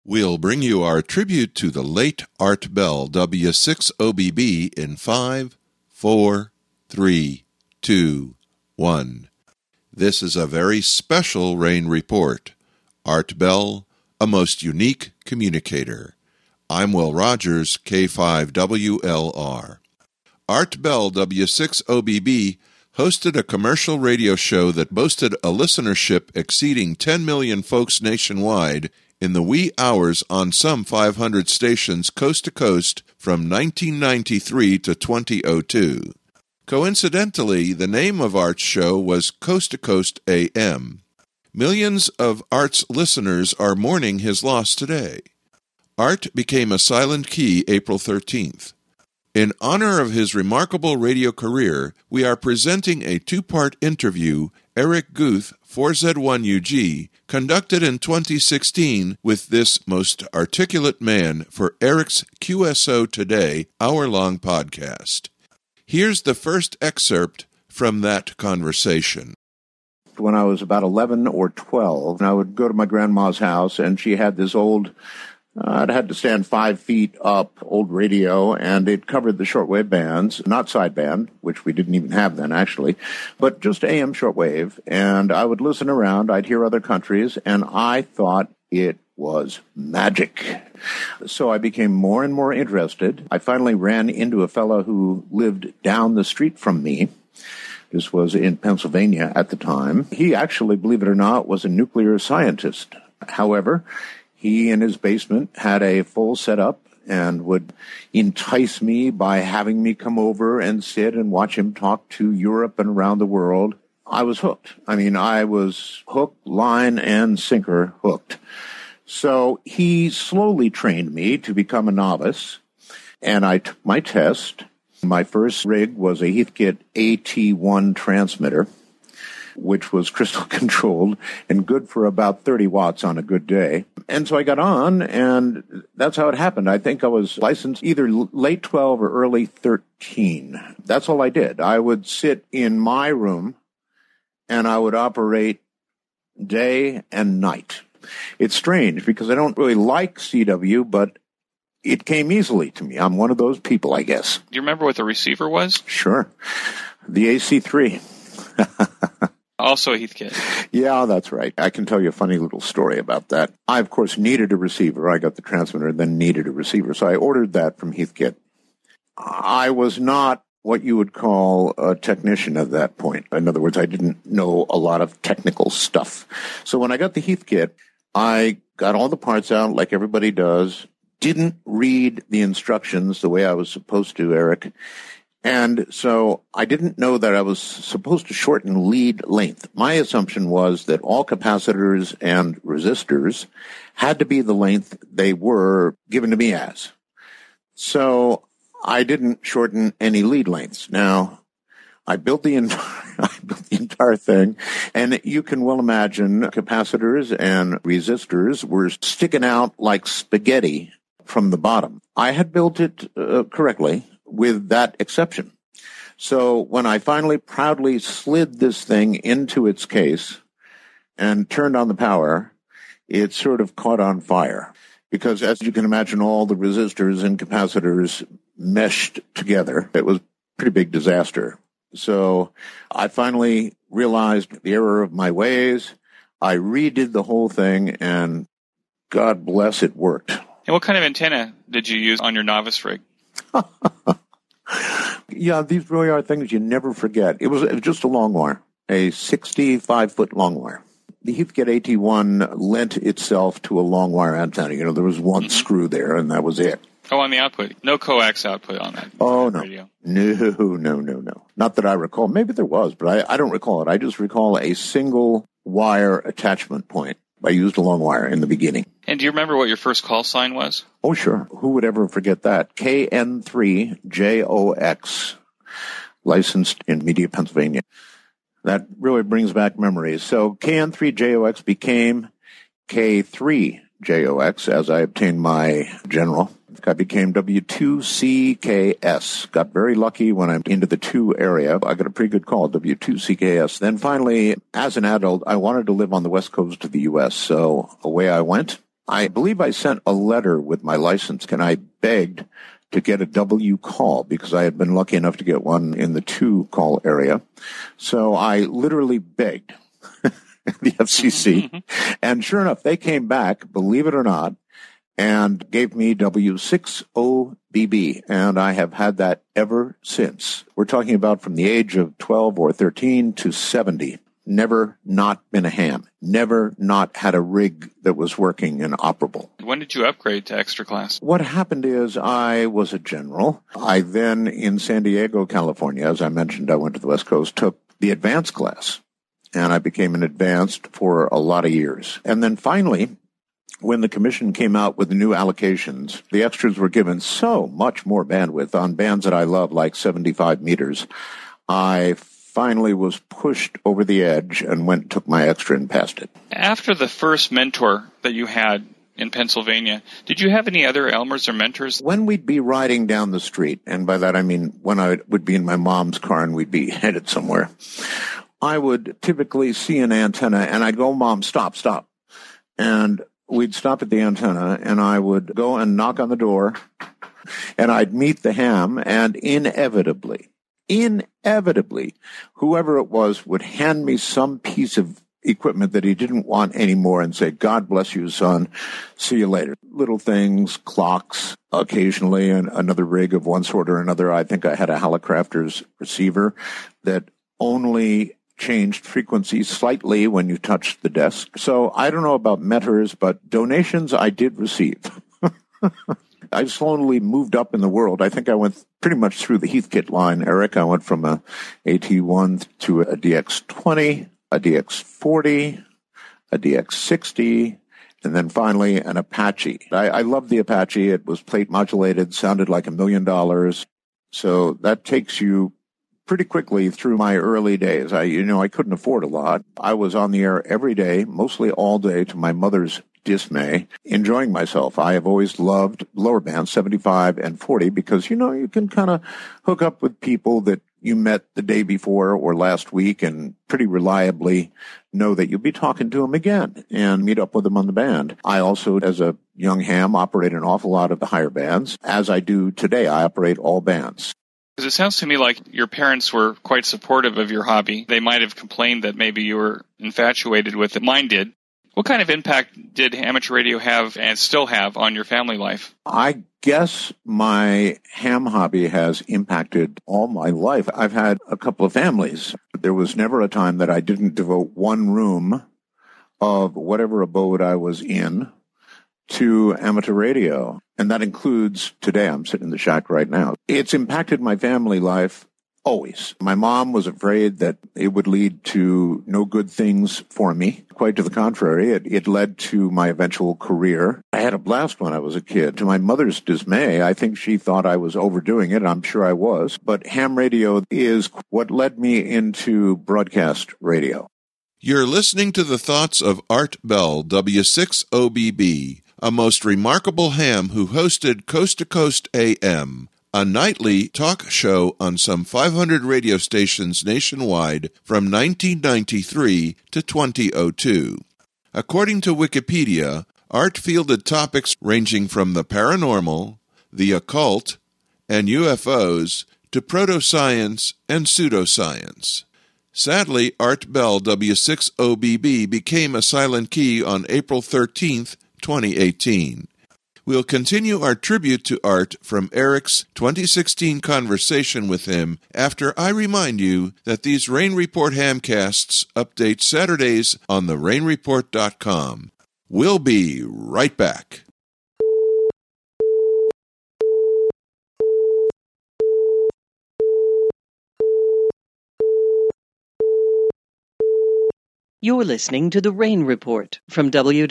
We'll bring you our tribute to the late Art Bell, W6OBB, in 5, 4, 3, 2, 1. This is a very special rain report. Art Bell, a most unique communicator. I'm Will Rogers, K5WLR. Art Bell, W6OBB, hosted a commercial radio show that boasted a listenership exceeding 10 million folks nationwide in the wee hours on some 500 stations coast to coast from 1993 to 2002. Coincidentally, the name of Art's show was Coast to Coast AM. Millions of Art's listeners are mourning his loss today. Art became a silent key April 13th. In honor of his remarkable radio career, we are presenting a two-part interview Eric Guth, 4Z1UG, conducted in 2016 with this most articulate man for Eric's QSO Today hour-long podcast. Here's the first excerpt from that conversation. When I was about 11 or 12, I would go to my grandma's house, and she had this old, it had to stand 5 feet up, old radio, and it covered the shortwave bands, not sideband, which we didn't even have then, actually, but just AM shortwave. And I would listen around, I'd hear other countries, and I thought it was magic. So I became more and more interested. I finally ran into a fellow who lived down the street from me. This was in Pennsylvania at the time. He actually, believe it or not, was a nuclear scientist. However, he in his basement had a full setup and would entice me by having me come over and sit and watch him talk to Europe and around the world. I was hooked. I was hook, line, and sinker hooked. So he slowly trained me to become a novice, and I took my test. My first rig was a Heathkit AT1 transmitter, which was crystal controlled and good for about 30 watts on a good day. And so I got on, and that's how it happened. I think I was licensed either late 12 or early 13. That's all I did. I would sit in my room, and I would operate day and night. It's strange because I don't really like CW, but it came easily to me. I'm one of those people, I guess. Do you remember what the receiver was? Sure. The AC3. Also a Heathkit. Yeah, that's right. I can tell you a funny little story about that. I, of course, needed a receiver. I got the transmitter, then needed a receiver. So I ordered that from Heathkit. I was not what you would call a technician at that point. In other words, I didn't know a lot of technical stuff. So when I got the Heathkit, I got all the parts out like everybody does, didn't read the instructions the way I was supposed to, Eric. And so I didn't know that I was supposed to shorten lead length. My assumption was that all capacitors and resistors had to be the length they were given to me as. So I didn't shorten any lead lengths. Now, I built the entire thing, and you can well imagine capacitors and resistors were sticking out like spaghetti from the bottom. I had built it correctly with that exception. So when I finally proudly slid this thing into its case and turned on the power, it sort of caught on fire. Because as you can imagine, all the resistors and capacitors meshed together. It was a pretty big disaster. So I finally realized the error of my ways. I redid the whole thing, and God bless, it worked. And what kind of antenna did you use on your novice rig? Yeah, these really are things you never forget. It was just a long wire, a 65-foot long wire. The Heathkit AT1 lent itself to a long wire antenna. There was one screw there, and that was it. Oh, on the output. No coax output on that. Oh, no. Radio. No. Not that I recall. Maybe there was, but I don't recall it. I just recall a single wire attachment point. I used a long wire in the beginning. And do you remember what your first call sign was? Oh, sure. Who would ever forget that? KN3JOX, licensed in Media, Pennsylvania. That really brings back memories. So KN3JOX became K3JOX as I obtained my general. I became W2CKS. Got very lucky when I'm into the 2 area. I got a pretty good call, W2CKS. Then finally, as an adult, I wanted to live on the west coast of the U.S., so away I went. I believe I sent a letter with my license, and I begged to get a W call because I had been lucky enough to get one in the 2 call area. So I literally begged the FCC. And sure enough, they came back, believe it or not, and gave me W6OBB. And I have had that ever since. We're talking about from the age of 12 or 13 to 70. Never not been a ham. Never not had a rig that was working and operable. When did you upgrade to extra class? What happened is I was a general. I then, in San Diego, California, as I mentioned, I went to the West Coast, took the advanced class. And I became an advanced for a lot of years. And then finally, when the commission came out with the new allocations, the extras were given so much more bandwidth on bands that I love, like 75 meters. I finally was pushed over the edge and went and took my extra and passed it. After the first mentor that you had in Pennsylvania, did you have any other Elmers or mentors? When we'd be riding down the street, and by that I mean when I would be in my mom's car and we'd be headed somewhere, I would typically see an antenna and I'd go, Mom, stop. And we'd stop at the antenna and I would go and knock on the door and I'd meet the ham, and inevitably, whoever it was would hand me some piece of equipment that he didn't want anymore and say, God bless you, son. See you later. Little things, clocks, occasionally, and another rig of one sort or another. I think I had a Hallicrafters receiver that only changed frequency slightly when you touched the desk. So I don't know about mentors, but donations I did receive. I slowly moved up in the world. I think I went pretty much through the Heathkit line, Eric. I went from a AT1 to a DX20, a DX40, a DX60, and then finally an Apache. I loved the Apache. It was plate modulated, sounded like $1 million. So that takes you pretty quickly through my early days. I couldn't afford a lot. I was on the air every day, mostly all day, to my mother's dismay, enjoying myself. I have always loved lower bands, 75 and 40, because, you can kind of hook up with people that you met the day before or last week and pretty reliably know that you'll be talking to them again and meet up with them on the band. I also, as a young ham, operate an awful lot of the higher bands. As I do today, I operate all bands. Because it sounds to me like your parents were quite supportive of your hobby. They might have complained that maybe you were infatuated with it. Mine did. What kind of impact did amateur radio have and still have on your family life? I guess my ham hobby has impacted all my life. I've had a couple of families. There was never a time that I didn't devote one room of whatever abode I was in to amateur radio. And that includes today. I'm sitting in the shack right now. It's impacted my family life always. My mom was afraid that it would lead to no good things for me. Quite to the contrary, it led to my eventual career. I had a blast when I was a kid. To my mother's dismay, I think she thought I was overdoing it. I'm sure I was. But ham radio is what led me into broadcast radio. You're listening to the thoughts of Art Bell, W6OBB, a most remarkable ham who hosted Coast to Coast AM, a nightly talk show on some 500 radio stations nationwide from 1993 to 2002. According to Wikipedia, Art fielded topics ranging from the paranormal, the occult, and UFOs to proto-science and pseudoscience. Sadly, Art Bell, W6OBB, became a silent key on April 13, 2018. We'll continue our tribute to Art from Eric's 2016 conversation with him after I remind you that these Rain Report Hamcasts update Saturdays on therainreport.com. We'll be right back. You're listening to The Rain Report from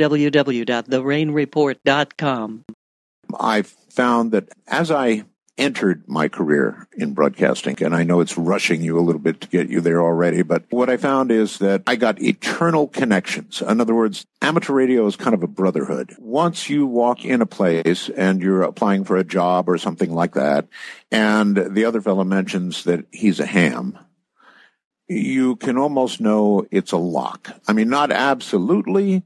www.therainreport.com. I found that as I entered my career in broadcasting, and I know it's rushing you a little bit to get you there already, but what I found is that I got eternal connections. In other words, amateur radio is kind of a brotherhood. Once you walk in a place and you're applying for a job or something like that, and the other fellow mentions that he's a ham, you can almost know it's a lock. I mean, not absolutely,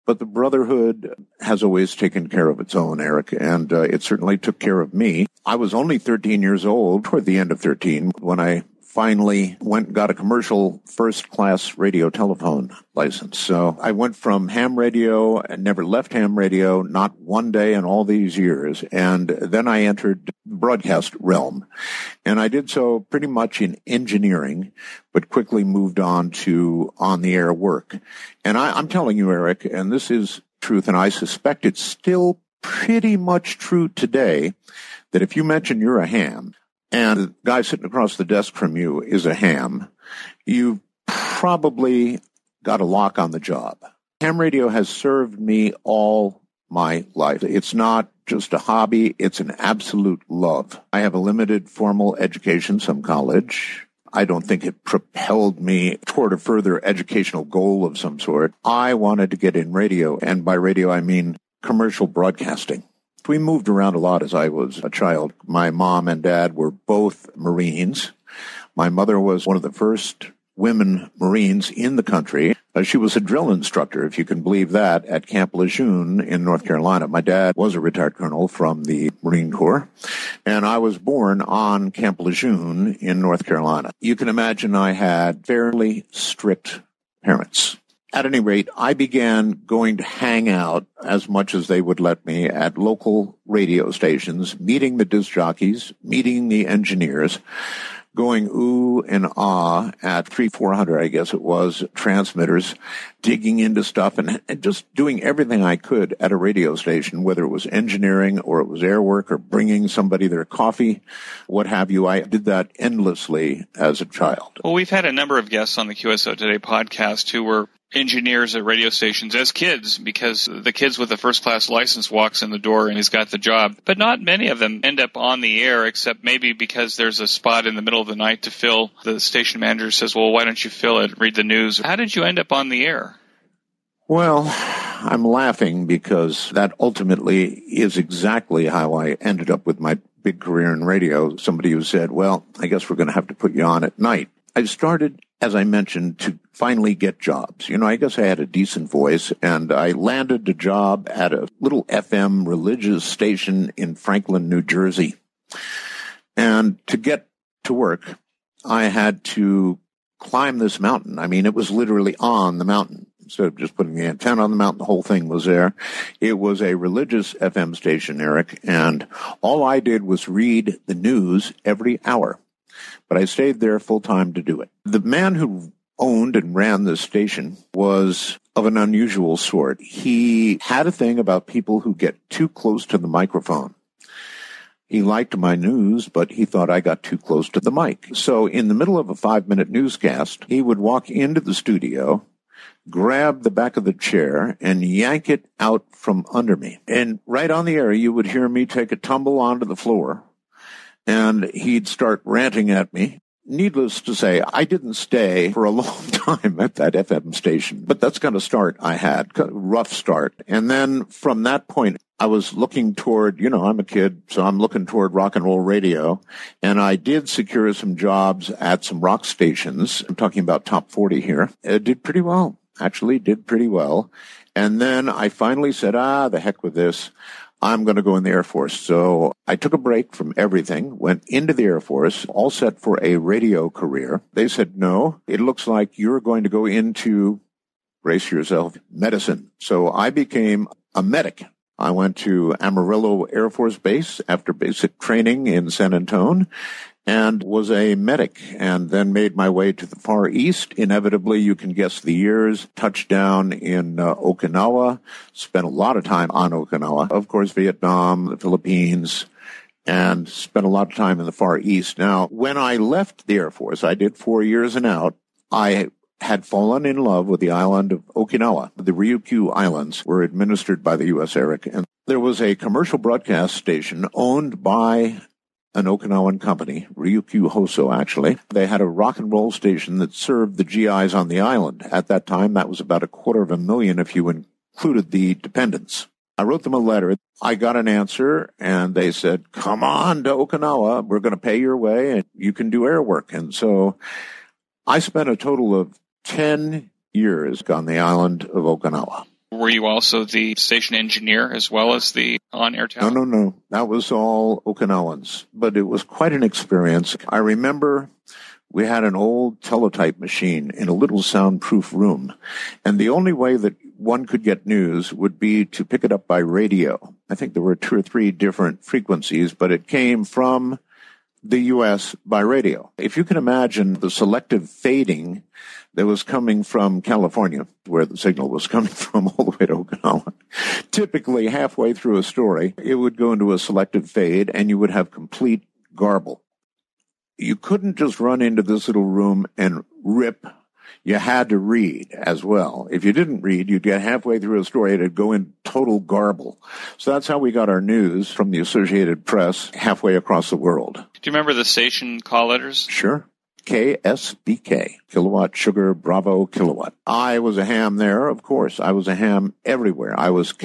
But the brotherhood has always taken care of its own, Eric, and it certainly took care of me. I was only 13 years old, toward the end of 13, when I finally went and got a commercial first-class radio telephone license. So I went from ham radio and never left ham radio, not one day in all these years. And then I entered the broadcast realm. And I did so pretty much in engineering, but quickly moved on to on-the-air work. And I'm telling you, Eric, and this is truth, and I suspect it's still pretty much true today, that if you mention you're a ham, and the guy sitting across the desk from you is a ham, you've probably got a lock on the job. Ham radio has served me all my life. It's not just a hobby, it's an absolute love. I have a limited formal education, some college. I don't think it propelled me toward a further educational goal of some sort. I wanted to get in radio, and by radio I mean commercial broadcasting. We moved around a lot as I was a child. My mom and dad were both Marines. My mother was one of the first women Marines in the country. She was a drill instructor, if you can believe that, at Camp Lejeune in North Carolina. My dad was a retired colonel from the Marine Corps, and I was born on Camp Lejeune in North Carolina. You can imagine I had fairly strict parents. At any rate, I began going to hang out as much as they would let me at local radio stations, meeting the disc jockeys, meeting the engineers, going ooh and ah at 300-400, I guess it was, transmitters, digging into stuff and just doing everything I could at a radio station, whether it was engineering or it was air work or bringing somebody their coffee, what have you. I did that endlessly as a child. Well, we've had a number of guests on the QSO Today podcast who were engineers at radio stations as kids, because the kids with a first-class license walks in the door and he's got the job. But not many of them end up on the air, except maybe because there's a spot in the middle of the night to fill. The station manager says, well, why don't you fill it, read the news? How did you end up on the air? Well, I'm laughing because that ultimately is exactly how I ended up with my big career in radio. Somebody who said, well, I guess we're going to have to put you on at night. I started, as I mentioned, to finally get jobs. You know, I guess I had a decent voice, and I landed a job at a little FM religious station in Franklin, New Jersey. And to get to work, I had to climb this mountain. I mean, it was literally on the mountain. Instead of just putting the antenna on the mountain, the whole thing was there. It was a religious FM station, Eric, and all I did was read the news every hour. But I stayed there full-time to do it. The man who owned and ran this station was of an unusual sort. He had a thing about people who get too close to the microphone. He liked my news, but he thought I got too close to the mic. So in the middle of a 5-minute newscast, he would walk into the studio, grab the back of the chair, and yank it out from under me. And right on the air, you would hear me take a tumble onto the floor, and he'd start ranting at me. Needless to say, I didn't stay for a long time at that FM station, but that's kind of start I had, rough start. And then from that point, I was looking toward, you know, I'm a kid, so I'm looking toward rock and roll radio. And I did secure some jobs at some rock stations. I'm talking about top 40 here. It did pretty well, actually did pretty well. And then I finally said, the heck with this. I'm going to go in the Air Force. So I took a break from everything, went into the Air Force, all set for a radio career. They said, no, it looks like you're going to go into, brace yourself, medicine. So I became a medic. I went to Amarillo Air Force Base after basic training in San Antonio and was a medic, and then made my way to the Far East. Inevitably, you can guess the years. Touchdown in Okinawa, spent a lot of time on Okinawa. Of course, Vietnam, the Philippines, and spent a lot of time in the Far East. Now, when I left the Air Force, I did 4 years and out, I had fallen in love with the island of Okinawa. The Ryukyu Islands were administered by the U.S. Eric, and there was a commercial broadcast station owned by an Okinawan company, Ryukyu Hoso, actually. They had a rock and roll station that served the GIs on the island. At that time, that was about 250,000 if you included the dependents. I wrote them a letter. I got an answer, and they said, come on to Okinawa. We're going to pay your way, and you can do air work. And so I spent a total of 10 years on the island of Okinawa. Were you also the station engineer as well as the on-air talent? No. That was all Okinawans. But it was quite an experience. I remember we had an old teletype machine in a little soundproof room. And the only way that one could get news would be to pick it up by radio. I think there were 2 or 3 different frequencies, but it came from the U.S. by radio. If you can imagine the selective fading that was coming from California, where the signal was coming from all the way to Okinawa, typically halfway through a story, it would go into a selective fade and you would have complete garble. You couldn't just run into this little room and rip. You had to read as well. If you didn't read, you'd get halfway through a story, it'd go in total garble. So that's how we got our news from the Associated Press halfway across the world. Do you remember the station call letters? Sure. KSBK, Kilowatt Sugar Bravo Kilowatt. I was a ham there, of course. I was a ham everywhere. I was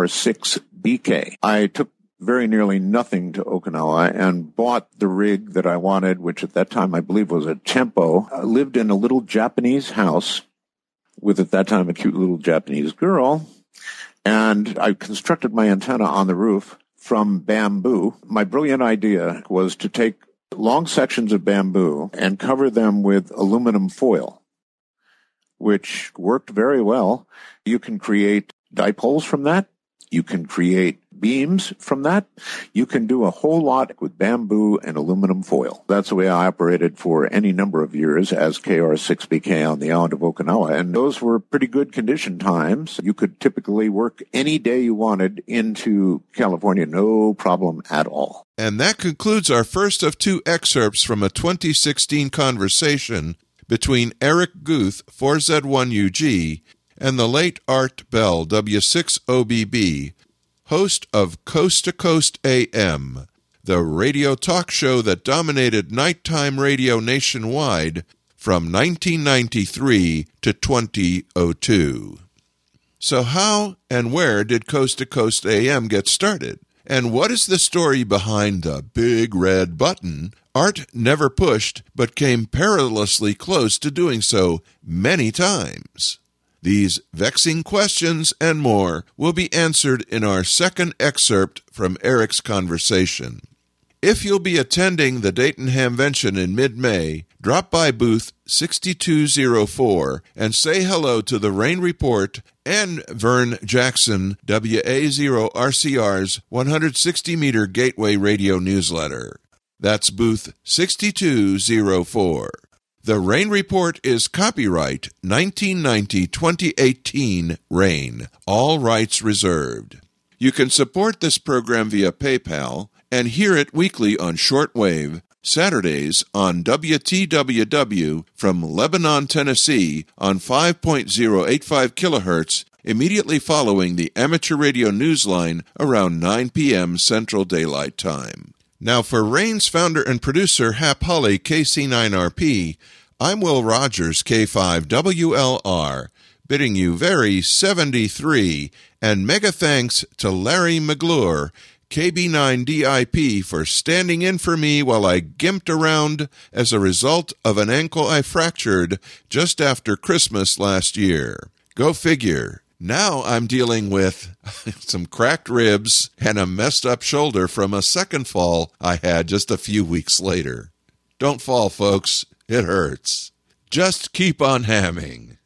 KR6BK. I took very nearly nothing to Okinawa and bought the rig that I wanted, which at that time I believe was a Tempo. I lived in a little Japanese house with at that time a cute little Japanese girl, and I constructed my antenna on the roof from bamboo. My brilliant idea was to take long sections of bamboo and cover them with aluminum foil, which worked very well. You can create dipoles from that. You can create beams from that. You can do a whole lot with bamboo and aluminum foil. That's the way I operated for any number of years as KR6BK on the island of Okinawa. And those were pretty good condition times. You could typically work any day you wanted into California, no problem at all. And that concludes our first of 2 excerpts from a 2016 conversation between Eric Guth, 4Z1UG, and the late Art Bell, W6OBB, host of Coast to Coast AM, the radio talk show that dominated nighttime radio nationwide from 1993 to 2002. So how and where did Coast to Coast AM get started? And what is the story behind the big red button Art never pushed but came perilously close to doing so many times? These vexing questions and more will be answered in our second excerpt from Eric's conversation. If you'll be attending the Dayton Hamvention in mid-May, drop by booth 6204 and say hello to the Rain Report and Vern Jackson, WA0RCR's 160-meter Gateway Radio newsletter. That's booth 6204. The Rain Report is copyright 1990-2018 Rain. All rights reserved. You can support this program via PayPal and hear it weekly on shortwave, Saturdays on WTWW from Lebanon, Tennessee on 5.085 kilohertz immediately following the amateur radio newsline around 9 p.m. Central Daylight Time. Now for Rain's founder and producer Hap Hulley, KC9RP, I'm Will Rogers, K5WLR, bidding you very 73, and mega thanks to Larry McGlure, KB9DIP, for standing in for me while I gimped around as a result of an ankle I fractured just after Christmas last year. Go figure. Now I'm dealing with some cracked ribs and a messed up shoulder from a second fall I had just a few weeks later. Don't fall, folks. It hurts. Just keep on hamming.